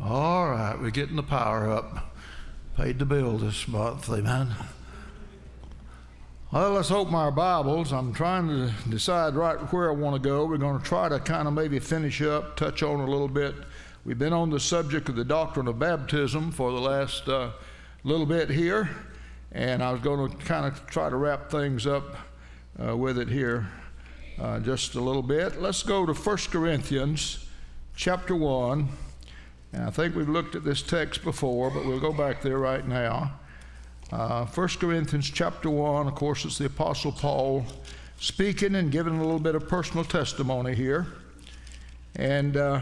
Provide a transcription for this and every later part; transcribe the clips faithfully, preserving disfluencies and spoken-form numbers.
All right, we're getting the power up. Paid the bill this month, amen. Well, let's open our Bibles. I'm trying to decide right where I want to go. We're going to try to kind of maybe finish up, touch on a little bit. We've been on the subject of the doctrine of baptism for the last uh, little bit here, and I was going to kind of try to wrap things up uh, with it here uh, just a little bit. Let's go to First Corinthians chapter one. And I think we've looked at this text before, but we'll go back there right now. Uh, First Corinthians chapter one, of course, it's the Apostle Paul speaking and giving a little bit of personal testimony here. And uh,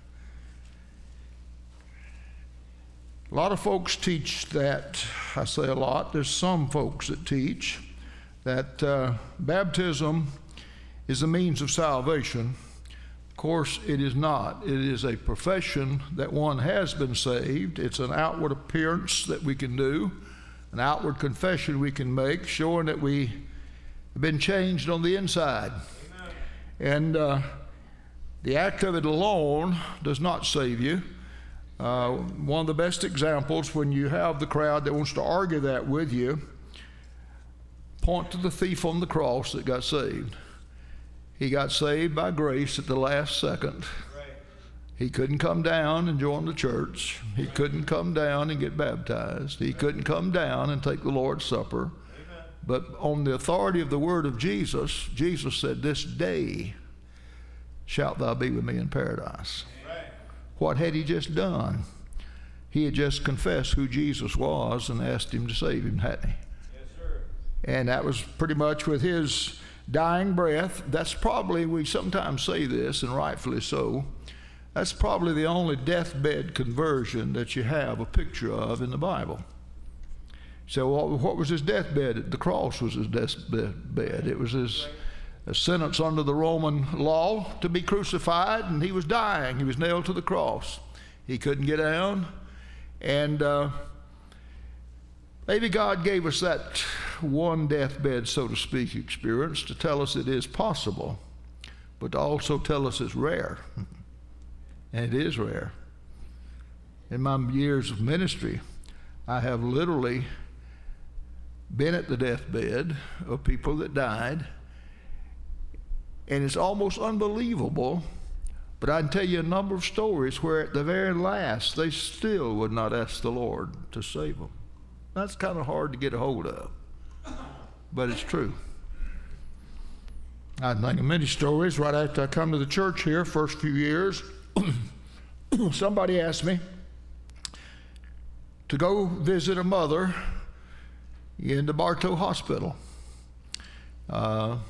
a lot of folks teach that, I say a lot, there's some folks that teach that uh, baptism is a means of salvation. Of course, it is not. It is a profession that one has been saved. It's an outward appearance that we can do, an outward confession we can make, showing that we have been changed on the inside. Amen. And uh, the act of it alone does not save you. Uh, one of the best examples, when you have the crowd that wants to argue that with you, point to the thief on the cross that got saved. He got saved by grace at the last second. Right. He couldn't come down and join the church. He couldn't come down and get baptized. He couldn't come down and take the Lord's Supper. Amen. But on the authority of the word of Jesus, Jesus said, "This day shalt thou be with me in paradise." Right. What had he just done? He had just confessed who Jesus was and asked him to save him, hadn't he? Yes, sir. And that was pretty much with his dying breath. That's probably, we sometimes say this, and rightfully so, that's probably the only deathbed conversion that you have a picture of in the Bible. So what, what was his deathbed? The cross was his deathbed. It was his a sentence under the Roman law to be crucified, and he was dying. He was nailed to the cross. He couldn't get down, and uh, maybe God gave us that one deathbed, so to speak, experience to tell us it is possible, but to also tell us it's rare. And it is rare. In my years of ministry, I have literally been at the deathbed of people that died, and it's almost unbelievable, but I can tell you a number of stories where at the very last they still would not ask the Lord to save them. That's kind of hard to get a hold of, but it's true. I think of many stories. Right after I come to the church here, first few years, somebody asked me to go visit a mother in the Bartow Hospital. Uh,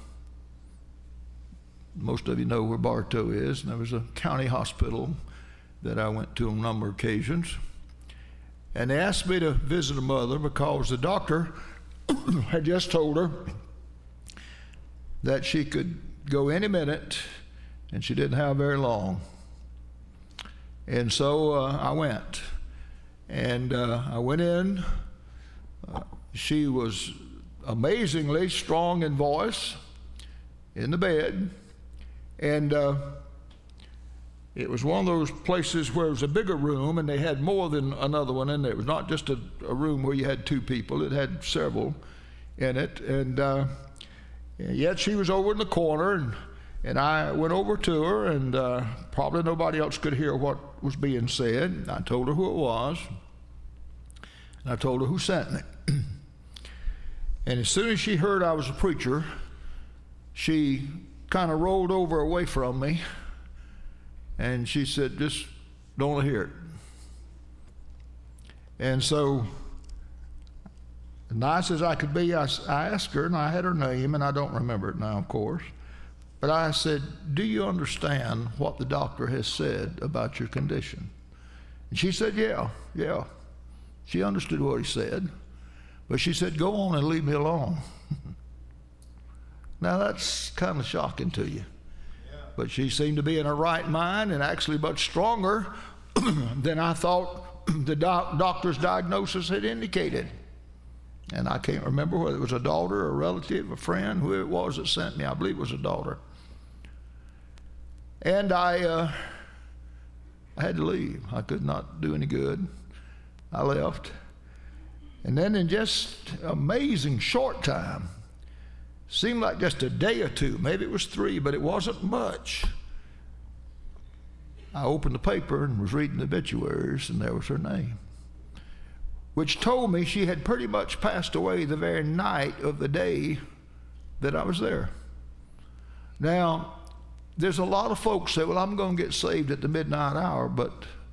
most of you know where Bartow is, and there was a county hospital that I went to on a number of occasions. And they asked me to visit a mother because the doctor had just told her that she could go any minute, and she didn't have very long. And so uh, I went. And uh, I went in. Uh, she was amazingly strong in voice in the bed. And uh, it was one of those places where it was a bigger room, and they had more than another one in there. It was not just a, a room where you had two people. It had several in it. And uh, yet she was over in the corner, and, and I went over to her, and uh, probably nobody else could hear what was being said. I told her who it was, and I told her who sent me. And as soon as she heard I was a preacher, she kind of rolled over away from me, and she said, "Just don't want to hear it." And so, nice as I could be, I, I asked her, and I had her name, and I don't remember it now, of course. But I said, "Do you understand what the doctor has said about your condition?" And she said, yeah, yeah. She understood what he said. But she said, "Go on and leave me alone." Now, that's kind of shocking to you. Yeah. But she seemed to be in her right mind, and actually much stronger than I thought the doc- doctor's diagnosis had indicated. And I can't remember whether it was a daughter, a relative, a friend, who it was that sent me. I believe it was a daughter. And I uh, I had to leave. I could not do any good. I left. And then in just amazing short time, seemed like just a day or two, maybe it was three, but it wasn't much. I opened the paper and was reading the obituaries, and there was her name, which told me she had pretty much passed away the very night of the day that I was there. Now, there's a lot of folks say, well, I'm going to get saved at the midnight hour, but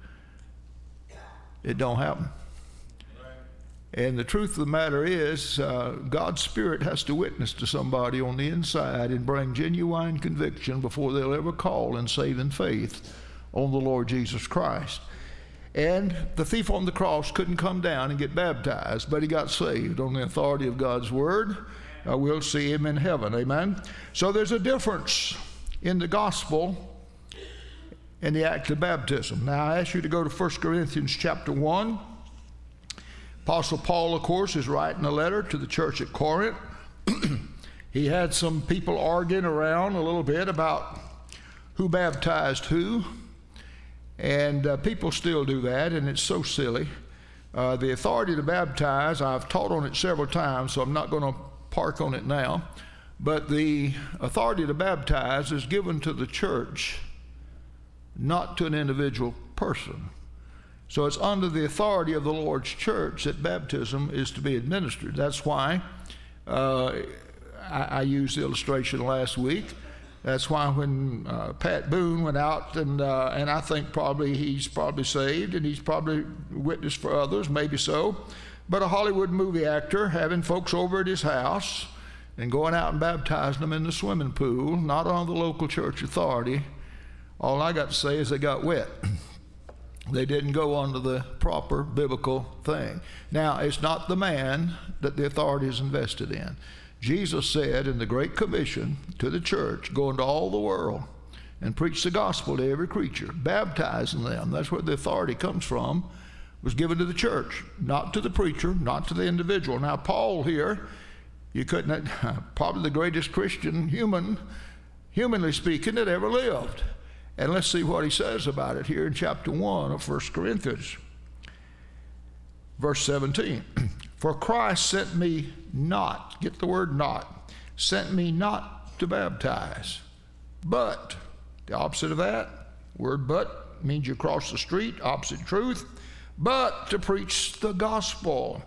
it don't happen. And the truth of the matter is, uh, God's Spirit has to witness to somebody on the inside and bring genuine conviction before they'll ever call in saving faith on the Lord Jesus Christ. And the thief on the cross couldn't come down and get baptized, but he got saved on the authority of God's Word. Uh, we'll see him in heaven, amen? So there's a difference in the gospel and the act of baptism. Now I ask you to go to First Corinthians chapter one. Apostle Paul, of course, is writing a letter to the church at Corinth. He had some people arguing around a little bit about who baptized who, and uh, people still do that, and it's so silly. Uh, the authority to baptize, I've taught on it several times, so I'm not going to park on it now, but the authority to baptize is given to the church, not to an individual person. So it's under the authority of the Lord's church that baptism is to be administered. That's why uh, I, I used the illustration last week. That's why when uh, Pat Boone went out, and uh, and I think probably he's probably saved, and he's probably witnessed for others, maybe so. But a Hollywood movie actor having folks over at his house and going out and baptizing them in the swimming pool, not on the local church authority, all I got to say is they got wet. They didn't go under the proper biblical thing. Now, it's not the man that the authority is invested in. Jesus said in the Great Commission to the church, go into all the world and preach the gospel to every creature, baptizing them. That's where the authority comes from, was given to the church, not to the preacher, not to the individual. Now, Paul here, you couldn't, probably the greatest Christian human, humanly speaking, that ever lived. And let's see what he says about it here in chapter one of First Corinthians. Verse seventeen. For Christ sent me not, get the word not, sent me not to baptize, but, the opposite of that, word but means you cross the street, opposite truth, but to preach the gospel.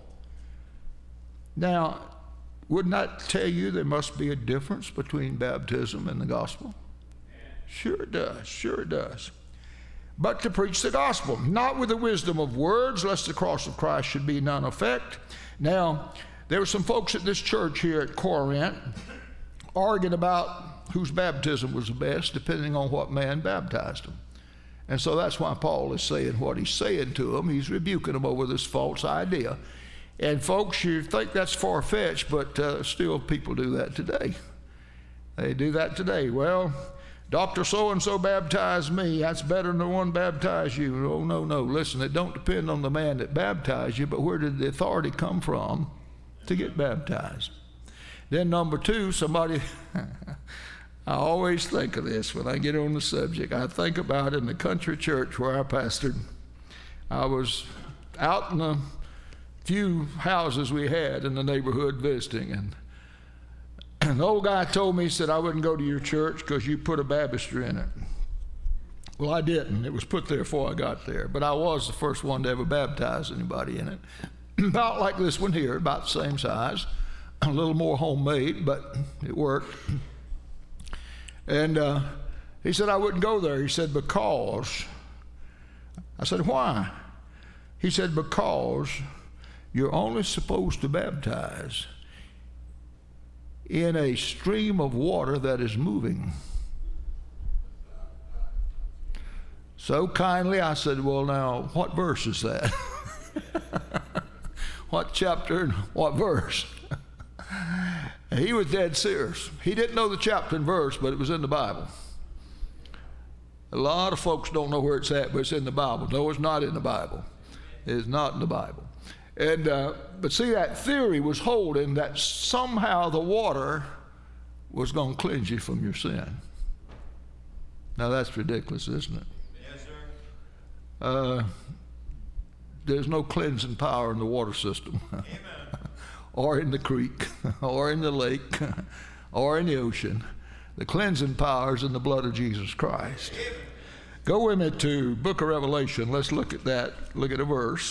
Now, wouldn't that tell you there must be a difference between baptism and the gospel? Sure it does, sure it does. But to preach the gospel, not with the wisdom of words, lest the cross of Christ should be none effect. Now, there were some folks at this church here at Corinth arguing about whose baptism was the best, depending on what man baptized them. And so that's why Paul is saying what he's saying to them. He's rebuking them over this false idea. And folks, you think that's far-fetched, but uh, still people do that today. They do that today. Well, Doctor so-and-so baptized me. That's better than the one baptized you. Oh, no, no. Listen, it don't depend on the man that baptized you, but where did the authority come from to get baptized? Then number two, somebody, I always think of this when I get on the subject. I think about in the country church where I pastored. I was out in the few houses we had in the neighborhood visiting, and And the old guy told me, he said, I wouldn't go to your church because you put a baptistry in it. Well, I didn't. It was put there before I got there. But I was the first one to ever baptize anybody in it. About like this one here, about the same size. A little more homemade, but it worked. And uh, he said, I wouldn't go there. He said, because. I said, why? He said, because you're only supposed to baptize in a stream of water that is moving. So kindly I said, well, now, what verse is that? What chapter and what verse? And he was dead serious. He didn't know the chapter and verse, but it was in the Bible. A lot of folks don't know where it's at, but it's in the Bible. No, it's not in the Bible. It is not in the Bible. And uh, but see, that theory was holding that somehow the water was going to cleanse you from your sin. Now that's ridiculous, isn't it? Yes, sir. uh, there's no cleansing power in the water system or in the creek or in the lake or in the ocean. The cleansing power is in the blood of Jesus Christ. Go with me to book of Revelation. Let's look at that. Look at a verse.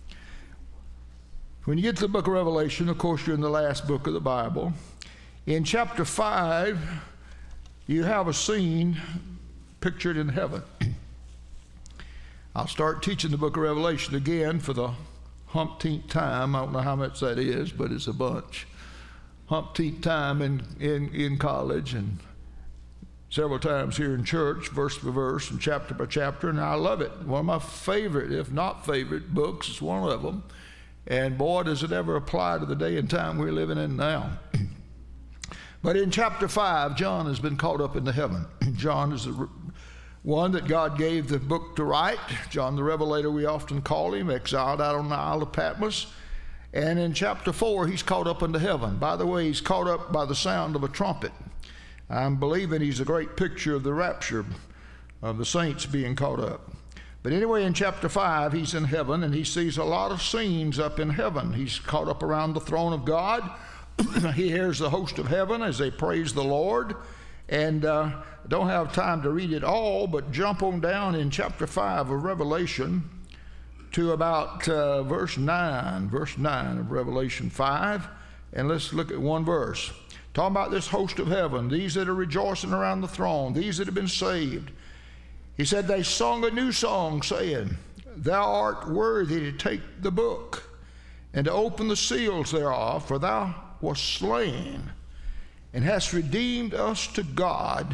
When you get to the book of Revelation, of course, you're in the last book of the Bible. In chapter five, you have a scene pictured in heaven. I'll start teaching the book of Revelation again for the umpteenth time. I don't know how much that is, but it's a bunch. Umpteenth time in, in, in college and several times here in church, verse by verse and chapter by chapter, and I love it. One of my favorite, if not favorite, books is one of them. And boy, does it ever apply to the day and time we're living in now. But in chapter five, John has been caught up into heaven. John is the one that God gave the book to write. John the Revelator, we often call him, exiled out on the Isle of Patmos. And in chapter four, he's caught up into heaven. By the way, he's caught up by the sound of a trumpet. I'm believing he's a great picture of the rapture of the saints being caught up. But anyway, in chapter five, he's in heaven, and he sees a lot of scenes up in heaven. He's caught up around the throne of God. He hears the host of heaven as they praise the Lord. And uh, I don't have time to read it all, but jump on down in chapter five of Revelation to about uh, verse nine, verse nine of Revelation five. And let's look at one verse. Talking about this host of heaven, these that are rejoicing around the throne, these that have been saved. He said, they sung a new song, saying, thou art worthy to take the book and to open the seals thereof, for thou wast slain and hast redeemed us to God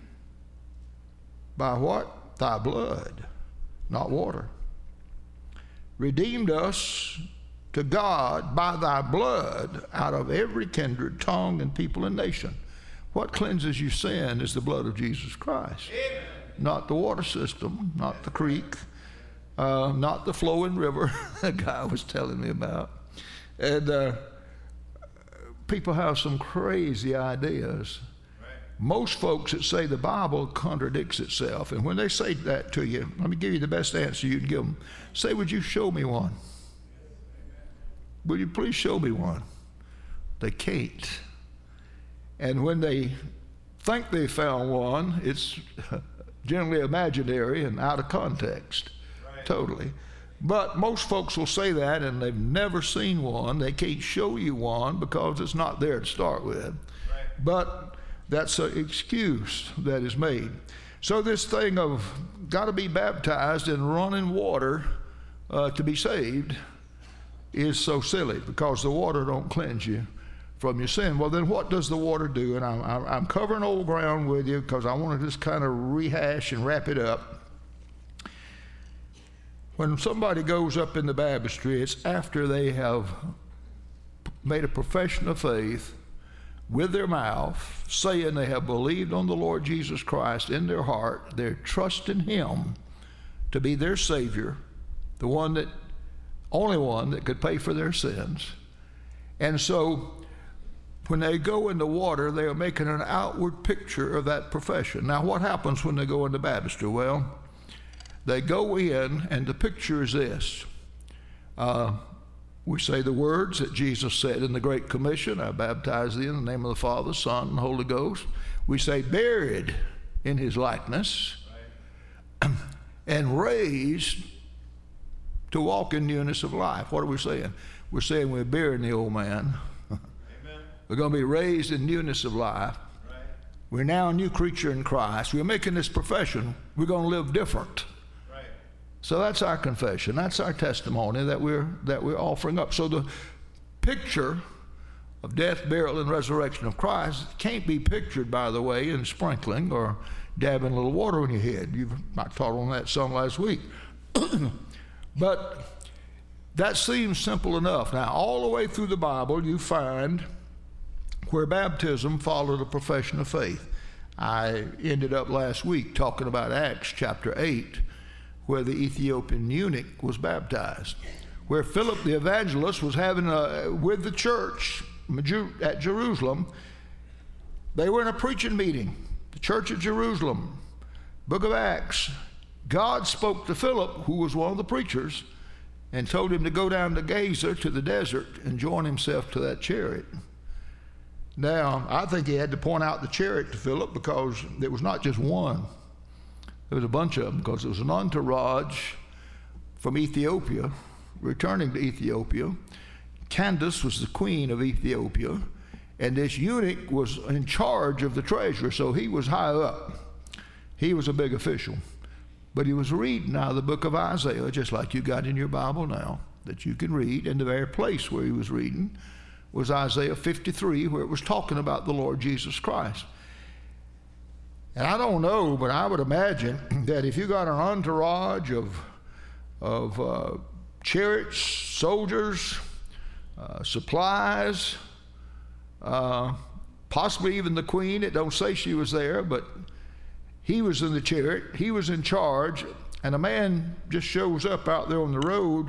by what? Thy blood, not water. Redeemed us to God by thy blood out of every kindred, tongue, and people and nation. What cleanses you sin is the blood of Jesus Christ. Amen. Not the water system, not the creek, uh, not the flowing river the guy was telling me about. And uh, people have some crazy ideas. Right. Most folks that say the Bible contradicts itself, and when they say that to you, let me give you the best answer you can give them. Say, would you show me one? Will you please show me one? They can't. And when they think they found one, it's generally imaginary and out of context. Right. Totally. But most folks will say that, and they've never seen one. They can't show you one because it's not there to start with. Right. But that's an excuse that is made. So this thing of got to be baptized in running water uh, to be saved is so silly, because the water don't cleanse you from your sin. Well, then what does the water do? And I'm, I'm covering old ground with you because I want to just kind of rehash and wrap it up. When somebody goes up in the baptistry, it's after they have made a profession of faith with their mouth, saying they have believed on the Lord Jesus Christ in their heart. They're trusting Him to be their Savior, the one that, only one that could pay for their sins. And so when they go in the water, they are making an outward picture of that profession. Now, what happens when they go in the baptistry? Well, they go in, and the picture is this. Uh, we say the words that Jesus said in the Great Commission, I baptize thee in the name of the Father, Son, and Holy Ghost. We say buried in His likeness, right, and raised to walk in newness of life. What are we saying? We're saying we're burying the old man. Amen. We're going to be raised in newness of life. Right. We're now a new creature in Christ. We're making this profession. We're going to live different. Right. So that's our confession. That's our testimony that we're that we're offering up. So the picture of death, burial, and resurrection of Christ can't be pictured, by the way, in sprinkling or dabbing a little water on your head. You've I taught on that some last week. But that seems simple enough. Now, all the way through the Bible, you find where baptism followed a profession of faith. I ended up last week talking about Acts chapter eight, where the Ethiopian eunuch was baptized, where Philip the evangelist was having a, with the church at Jerusalem. They were in a preaching meeting, the church at Jerusalem, book of Acts. God spoke to Philip, who was one of the preachers, and told him to go down to Gaza, to the desert, and join himself to that chariot. Now, I think he had to point out the chariot to Philip because there was not just one. There was a bunch of them, because it was an entourage from Ethiopia, returning to Ethiopia. Candace was the queen of Ethiopia, and this eunuch was in charge of the treasure, so he was high up. He was a big official. But he was reading out of the book of Isaiah, just like you got in your Bible now, that you can read. And the very place where he was reading was Isaiah fifty-three, where it was talking about the Lord Jesus Christ. And I don't know, but I would imagine that if you got an entourage of, of uh, chariots, soldiers, uh, supplies, uh, possibly even the queen, it don't say she was there, but he was in the chariot, he was in charge, and a man just shows up out there on the road.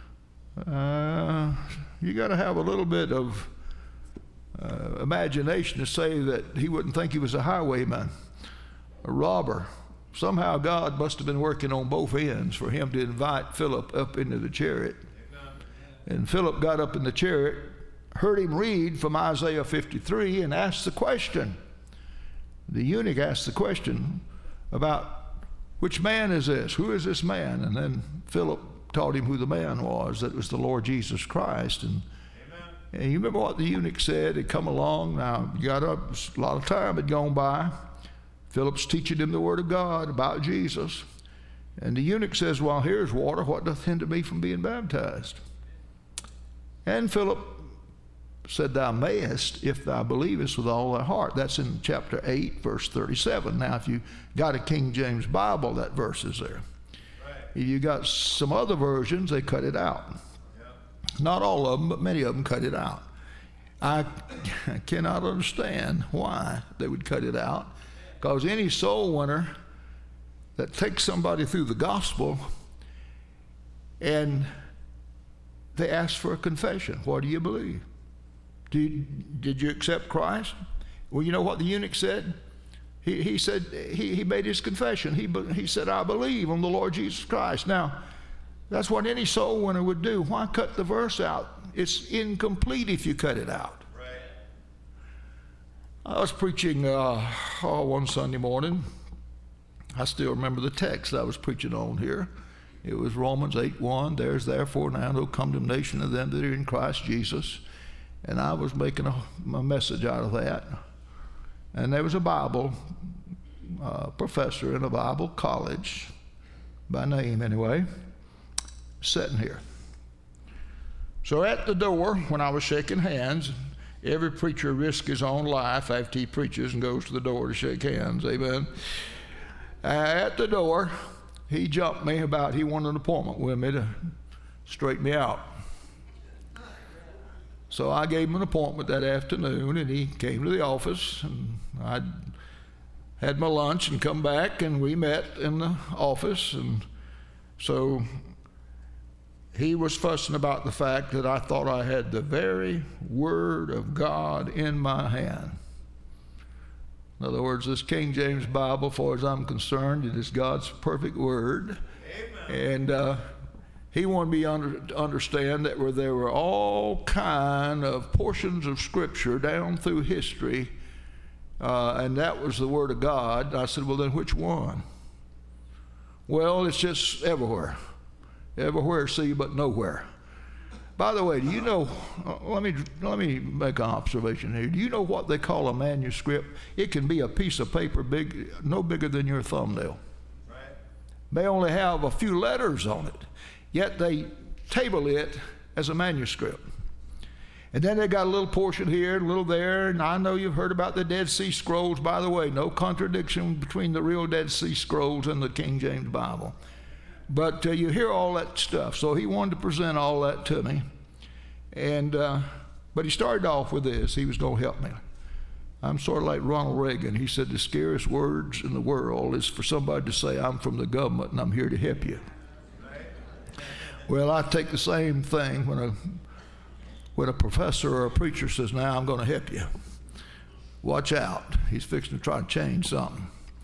Uh, you got to have a little bit of uh, imagination to say that he wouldn't think he was a highwayman, a robber. Somehow God must have been working on both ends for him to invite Philip up into the chariot. And Philip got up in the chariot, heard him read from Isaiah fifty-three, and asked the question. The eunuch asked the question about, which man is this? Who is this man? And then Philip taught him who the man was, that it was the Lord Jesus Christ. And, and you remember what the eunuch said? He'd come along. Now, he got up, a lot of time had gone by. Philip's teaching him the Word of God about Jesus. And the eunuch says, well, here's water. What doth hinder me from being baptized? And Philip said, thou mayest if thou believest with all thy heart. That's in chapter eight, verse thirty-seven. Now, if you got a King James Bible, that verse is there. Right. If you got some other versions, they cut it out. Yep. Not all of them, but many of them cut it out. I, I cannot understand why they would cut it out, because any soul winner that takes somebody through the gospel and they ask for a confession, what do you believe? Did, did you accept Christ? Well, you know what the eunuch said? He, he said, he, he made his confession. He, he said, I believe on the Lord Jesus Christ. Now, that's what any soul winner would do. Why cut the verse out? It's incomplete if you cut it out. Right. I was preaching uh, oh, one Sunday morning. I still remember the text I was preaching on here. It was Romans eight one. There's therefore now no condemnation of them that are in Christ Jesus. And I was making a, a message out of that. And there was a Bible uh, professor in a Bible college, by name anyway, sitting here. So at the door, when I was shaking hands, every preacher risks his own life after he preaches and goes to the door to shake hands, amen. Uh, at the door, he jumped me about, he wanted an appointment with me to straighten me out. So I gave him an appointment that afternoon, and he came to the office, and I had my lunch and come back, and we met in the office. And so he was fussing about the fact that I thought I had the very Word of God in my hand. In other words, this King James Bible, as far as I'm concerned, it is God's perfect Word. Amen. And uh, he wanted me under, to understand that where there were all kind of portions of Scripture down through history, uh, and that was the Word of God. I said, well, then which one? Well, it's just everywhere. Everywhere see, but nowhere. By the way, do you know, uh, let me let me make an observation here. Do you know what they call a manuscript? It can be a piece of paper big, no bigger than your thumbnail. Right. May only have a few letters on it, yet they table it as a manuscript. And then they got a little portion here, a little there, and I know you've heard about the Dead Sea Scrolls. By the way, no contradiction between the real Dead Sea Scrolls and the King James Bible. But uh, you hear all that stuff. So he wanted to present all that to me. And uh, but he started off with this. He was going to help me. I'm sort of like Ronald Reagan. He said the scariest words in the world is for somebody to say, I'm from the government and I'm here to help you. Well, I take the same thing when a, when a professor or a preacher says, now I'm going to help you. Watch out. He's fixing to try to change something.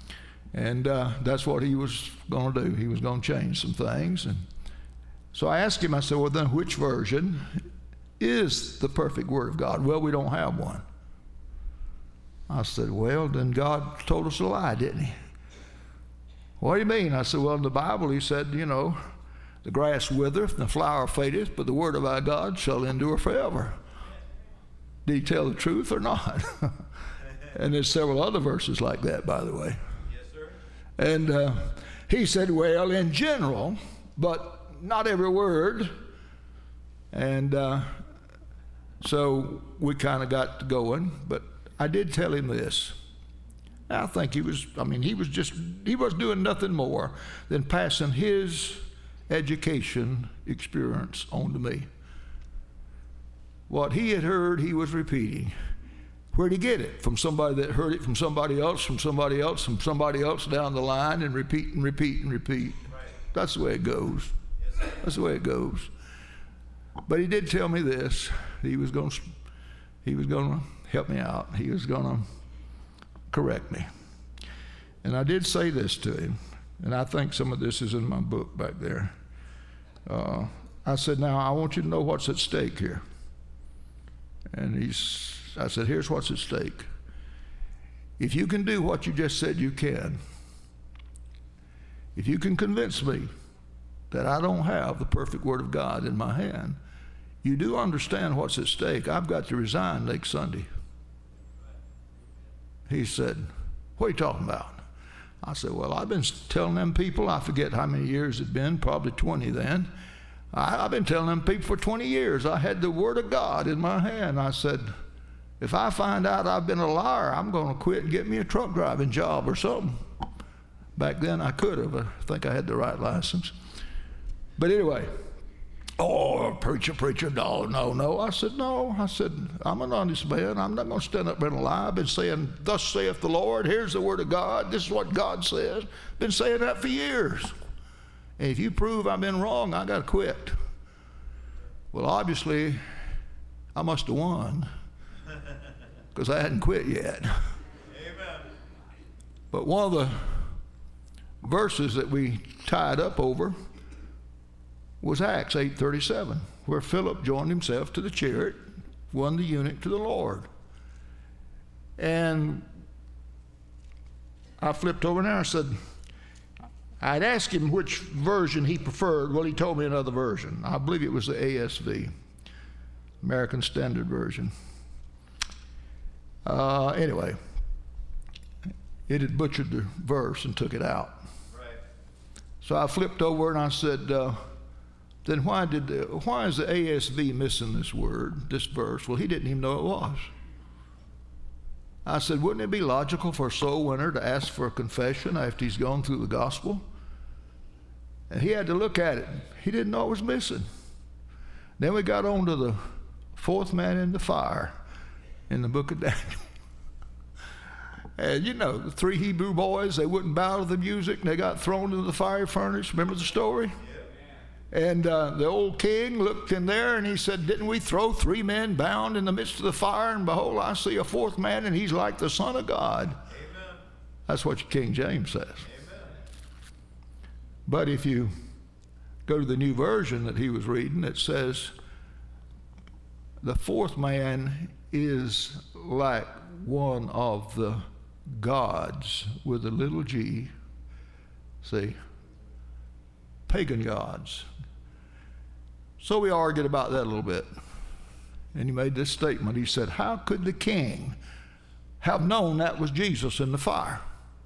And uh, that's what he was going to do. He was going to change some things. And so I asked him, I said, well, then which version is the perfect Word of God? Well, we don't have one. I said, well, then God told us a lie, didn't he? What do you mean? I said, well, in the Bible, he said, you know, the grass withereth and the flower fadeth, but the word of our God shall endure forever. Did he tell the truth or not? And there's several other verses like that, by the way. Yes, sir. And uh, he said, well, in general, but not every word. And uh, so we kind of got going, but I did tell him this. I think he was, I mean, he was just, he was doing nothing more than passing his education experience on to me. What he had heard, he was repeating. Where'd he get it? From somebody that heard it from somebody else, from somebody else, from somebody else down the line, and repeat and repeat and repeat. Right. That's the way it goes. Yes, sir. That's the way it goes. But he did tell me this. He was going to, he was going to help me out. He was going to correct me. And I did say this to him, and I think some of this is in my book back there. Uh, I said, now I want you to know what's at stake here. And he's, I said, here's what's at stake. If you can do what you just said you can, if you can convince me that I don't have the perfect Word of God in my hand, you do understand what's at stake. I've got to resign next Sunday. He said, what are you talking about? I said, well, I've been telling them people, I forget how many years it'd been, probably twenty then. I, I've been telling them people for twenty years. I had the Word of God in my hand. I said, if I find out I've been a liar, I'm going to quit and get me a truck driving job or something. Back then I could have. I think I had the right license. But anyway, oh, preacher, preacher, no, no, no. I said, no. I said, I'm an honest man. I'm not going to stand up and lie. I've been saying, thus saith the Lord. Here's the Word of God. This is what God says. Been saying that for years. And if you prove I've been wrong, I got to quit. Well, obviously, I must have won because I hadn't quit yet. Amen. But one of the verses that we tied up over was Acts eight thirty-seven, where Philip joined himself to the chariot, won the eunuch to the Lord. And I flipped over there and I said, I'd asked him which version he preferred. Well, he told me another version. I believe it was the A S V, American Standard Version. Uh, anyway, it had butchered the verse and took it out. Right. So I flipped over and I said, uh, then why did the, why is the A S V missing this word, this verse? Well, he didn't even know it was. I said, wouldn't it be logical for a soul winner to ask for a confession after he's gone through the gospel? And he had to look at it. He didn't know it was missing. Then we got on to the fourth man in the fire in the book of Daniel. And you know, the three Hebrew boys, they wouldn't bow to the music, and they got thrown into the fire furnace. Remember the story? And uh, the old king looked in there and he said, didn't we throw three men bound in the midst of the fire? And behold, I see a fourth man, and he's like the Son of God. Amen. That's what King James says. Amen. But if you go to the new version that he was reading, it says, the fourth man is like one of the gods with a little g, see, pagan gods. So we argued about that a little bit. And he made this statement. He said, how could the king have known that was Jesus in the fire?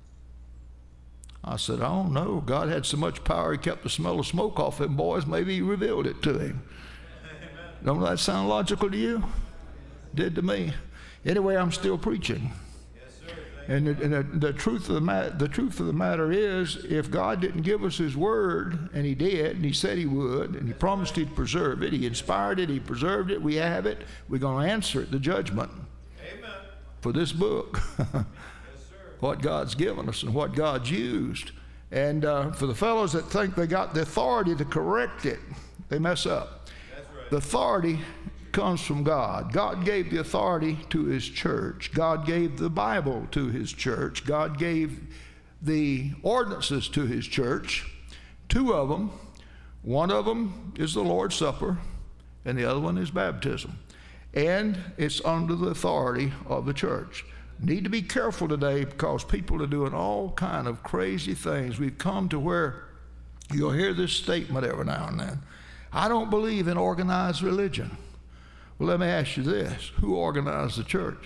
I said, I don't know. God had so much power, he kept the smell of smoke off them boys. Maybe he revealed it to him. Don't that sound logical to you? Did to me. Anyway, I'm still preaching. And, the, and the, the, truth of the, mat, the truth of the matter is, if God didn't give us his word, and he did, and he said he would, and he promised he'd preserve it, he inspired it, he preserved it, we have it, we're going to answer it, the judgment. Amen. For this book. Yes, sir. What God's given us and what God's used. And uh, for the fellows that think they got the authority to correct it, they mess up. That's right. The authority comes from God. God gave the authority to his church. God gave the Bible to his church. God gave the ordinances to his church. Two of them, one of them is the Lord's Supper, and the other one is baptism. And it's under the authority of the church. Need to be careful today because people are doing all kind of crazy things. We've come to where you'll hear this statement every now and then. I don't believe in organized religion. Well, let me ask you this. Who organized the church?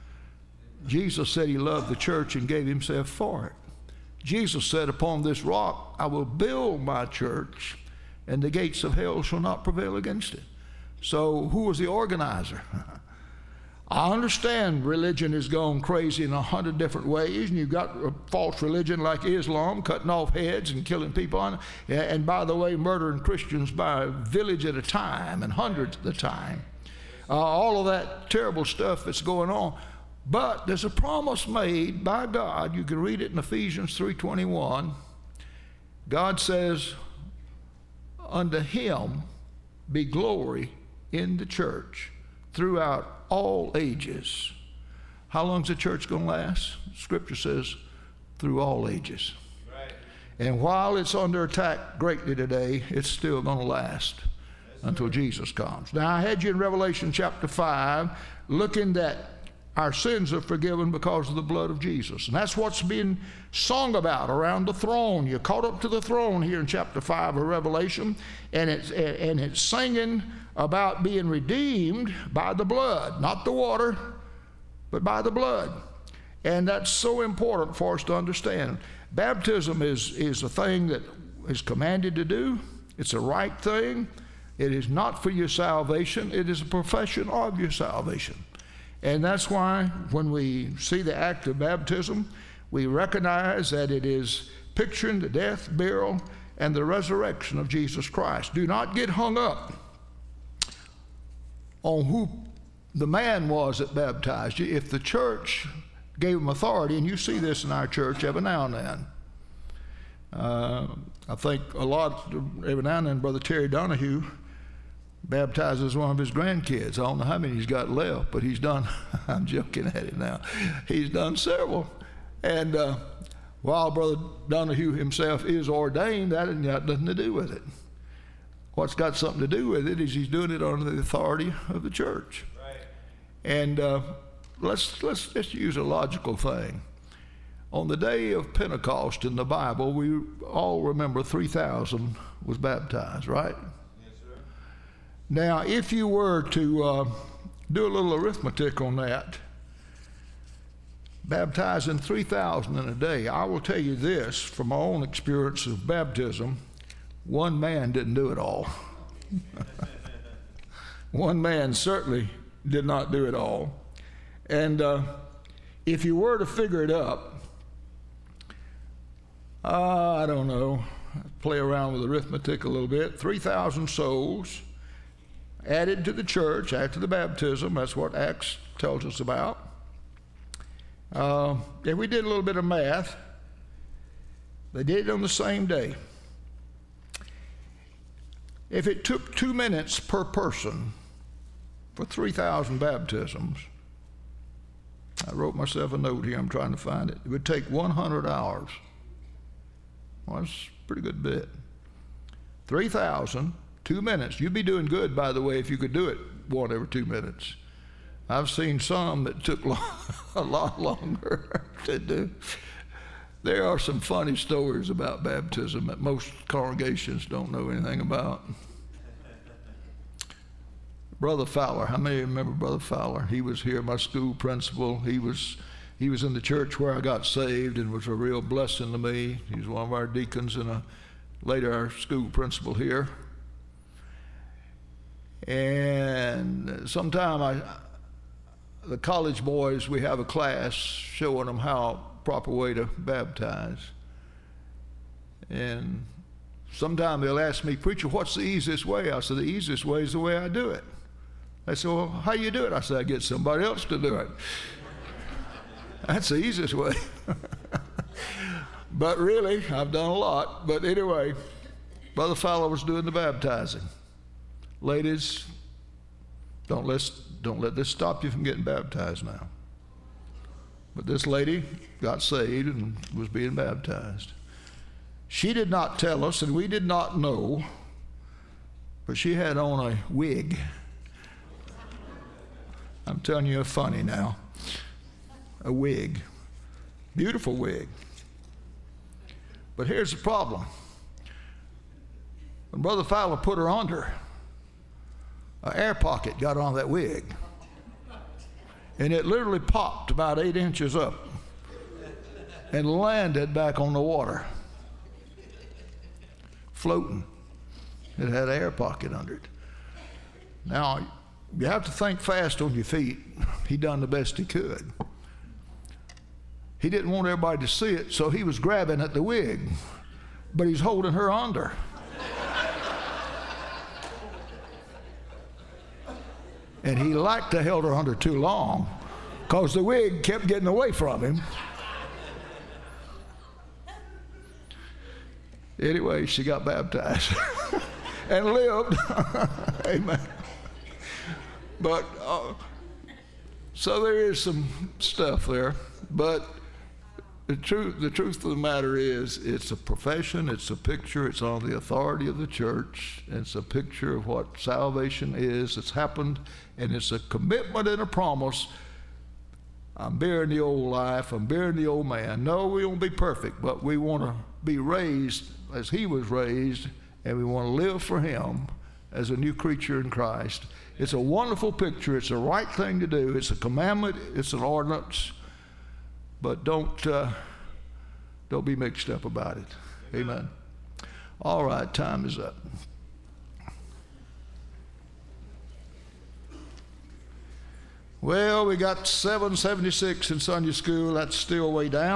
Jesus said he loved the church and gave himself for it. Jesus said, upon this rock I will build my church, and the gates of hell shall not prevail against it. So who was the organizer? I understand religion has gone crazy in a hundred different ways, and you've got a false religion like Islam, cutting off heads and killing people, on, and by the way, murdering Christians by a village at a time and hundreds at a time. Uh, all of that terrible stuff that's going on. But there's a promise made by God. You can read it in Ephesians three twenty-one. God says, unto him be glory in the church throughout all ages. How long's the church going to last? Scripture says through all ages. Right. And while it's under attack greatly today, it's still going to last That's until right. Jesus comes. Now, I had you in Revelation chapter five looking that our sins are forgiven because of the blood of Jesus. And that's what's being sung about around the throne. You're caught up to the throne here in chapter five of Revelation, and it's, and it's singing about being redeemed by the blood, not the water, but by the blood. And that's so important for us to understand. Baptism is, is a thing that is commanded to do. It's a right thing. It is not for your salvation. It is a profession of your salvation. And that's why when we see the act of baptism, we recognize that it is picturing the death, burial, and the resurrection of Jesus Christ. Do not get hung up on who the man was that baptized you. If the church gave him authority, and you see this in our church every now and then. Uh, I think a lot, every now and then, Brother Terry Donahue baptizes one of his grandkids. I don't know how many he's got left, but he's done, I'm joking at it now, he's done several. And uh, while Brother Donahue himself is ordained, that ain't got nothing to do with it. What's got something to do with it is he's doing it under the authority of the church. Right. And uh, let's, let's just use a logical thing. On the day of Pentecost in the Bible, we all remember three thousand was baptized, right? Now, if you were to uh, do a little arithmetic on that, baptizing three thousand in a day, I will tell you this from my own experience of baptism, one man didn't do it all. One man certainly did not do it all. And uh, if you were to figure it up, uh, I don't know, play around with arithmetic a little bit, three thousand souls added to the church after the baptism. That's what Acts tells us about. Uh, and we did a little bit of math. They did it on the same day. If it took two minutes per person for three thousand baptisms, I wrote myself a note here, I'm trying to find it. It would take one hundred hours. Well, that's a pretty good bit. three thousand, two minutes. You'd be doing good, by the way, if you could do it one every two minutes. I've seen some that took long, a lot longer to do. There are some funny stories about baptism that most congregations don't know anything about. Brother Fowler, how many of you remember Brother Fowler? He was here, my school principal. He was he was in the church where I got saved and was a real blessing to me. He was one of our deacons and a, later our school principal here. And sometime I, the college boys, we have a class showing them how proper way to baptize. And sometime they'll ask me, preacher, what's the easiest way? I said, the easiest way is the way I do it. They said, well, how you do it? I said, I get somebody else to do it. That's the easiest way. But really, I've done a lot. But anyway, Brother Fowler was doing the baptizing. Ladies, don't let, don't let this stop you from getting baptized now. But this lady got saved and was being baptized. She did not tell us, and we did not know, but she had on a wig. I'm telling you, funny now. A wig. Beautiful wig. But here's the problem. When Brother Fowler put her under, an air pocket got on that wig. And it literally popped about eight inches up and landed back on the water, floating. It had an air pocket under it. Now, you have to think fast on your feet. He done the best he could. He didn't want everybody to see it, so he was grabbing at the wig, but he's holding her under. And he liked to held her under too long because the wig kept getting away from him. Anyway, she got baptized and lived. Amen. But uh, so there is some stuff there, but the truth, the truth of the matter is, it's a profession, it's a picture, it's on the authority of the church, it's a picture of what salvation is, it's happened, and it's a commitment and a promise. I'm bearing the old life, I'm bearing the old man. No, we won't be perfect, but we want to be raised as he was raised, and we want to live for him as a new creature in Christ. It's a wonderful picture, it's the right thing to do, it's a commandment, it's an ordinance. But don't uh, don't be mixed up about it. Amen. All right, time is up. Well, we got seven seventy-six in Sunday school. That's still way down.